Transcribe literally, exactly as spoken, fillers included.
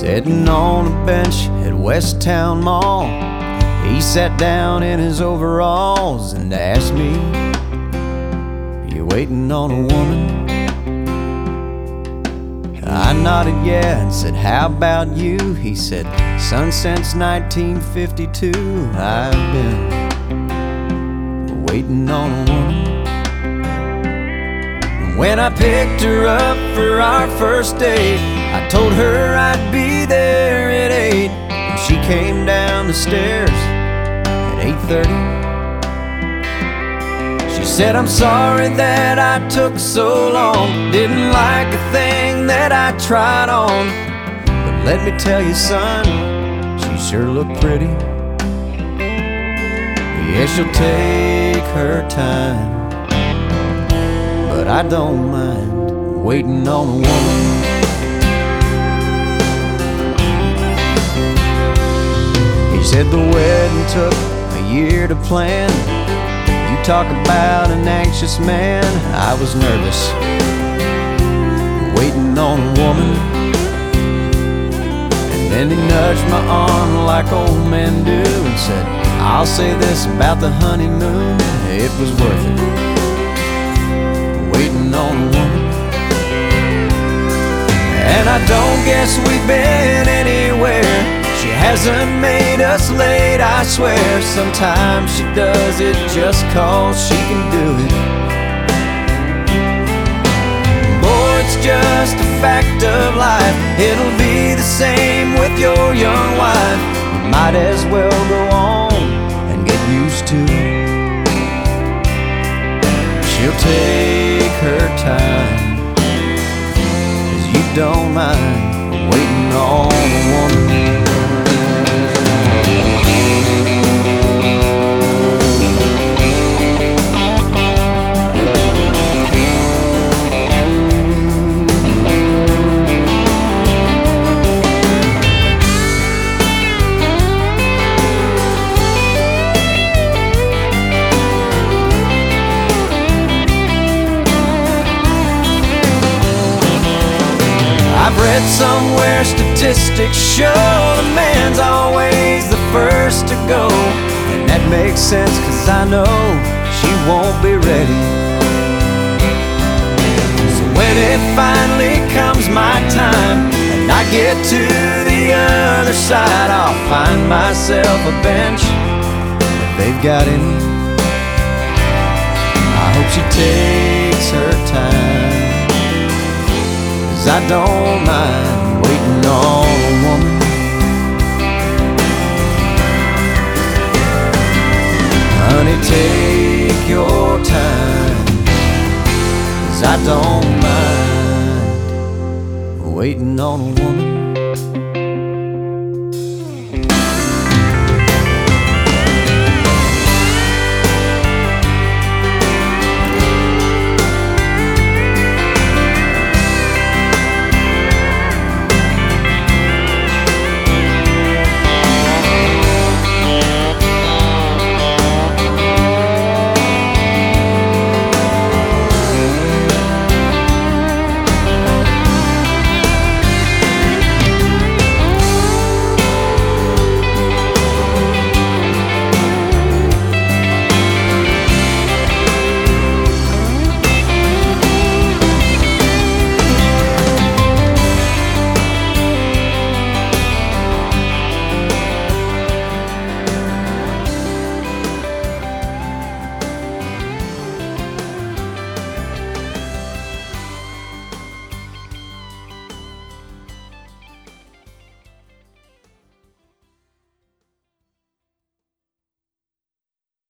Sitting on a bench at West Town Mall, he sat down in his overalls and asked me, "You waiting on a woman?" I nodded yeah and said, "How about you?" He said, "Son, since nineteen fifty-two I've been waiting on a woman." When I picked her up for our first date, I told her I'd be there at eight, and she came down the stairs at eight thirty. She said, "I'm sorry that I took so long, didn't like a thing that I tried on, but let me tell you, son, she sure looked pretty. Yeah, she'll take her time, but I don't mind waiting on a woman." He said the wedding took a year to plan. You talk about an anxious man. I was nervous, waiting on a woman. And then he nudged my arm like old men do and said, "I'll say this about the honeymoon, it was worth it, waiting on a woman." And I don't guess we've been anywhere. She hasn't made us late, I swear. Sometimes she does it just cause she can do it. Boy, it's just a fact of life. It'll be the same with your young wife. You might as well go on and get used to it. She'll take her time, 'cause you don't mind waiting on a woman. I've read somewhere statistics show the man's always the first to go, and that makes sense 'cause I know she won't be ready. So when it finally comes my time and I get to the other side, I'll find myself a bench if they've got any. I hope she takes her time, I don't mind waiting on a woman. Honey, take your time, 'cause I don't mind waiting on a woman.